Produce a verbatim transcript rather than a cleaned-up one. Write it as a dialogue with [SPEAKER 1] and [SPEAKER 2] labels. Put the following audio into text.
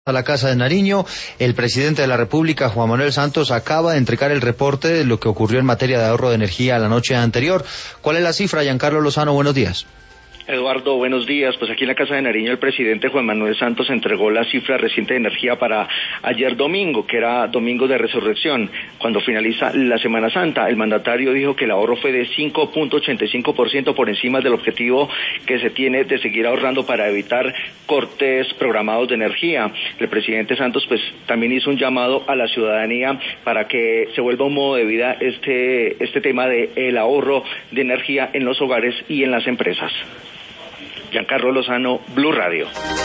[SPEAKER 1] A la Casa de Nariño, el presidente de la República, Juan Manuel Santos, acaba de entregar el reporte de lo que ocurrió en materia de ahorro de energía la noche anterior. ¿Cuál es la cifra, Giancarlo Lozano? Buenos días.
[SPEAKER 2] Eduardo, buenos días. Pues aquí en la Casa de Nariño el presidente Juan Manuel Santos entregó la cifra reciente de energía para ayer domingo, que era domingo de resurrección. Cuando finaliza la Semana Santa, el mandatario dijo que el ahorro fue de cinco punto ochenta y cinco por ciento por encima del objetivo que se tiene de seguir ahorrando para evitar cortes programados de energía. El presidente Santos pues también hizo un llamado a la ciudadanía para que se vuelva un modo de vida este, este tema de el ahorro de energía en los hogares y en las empresas. Giancarlo Lozano, Blue Radio.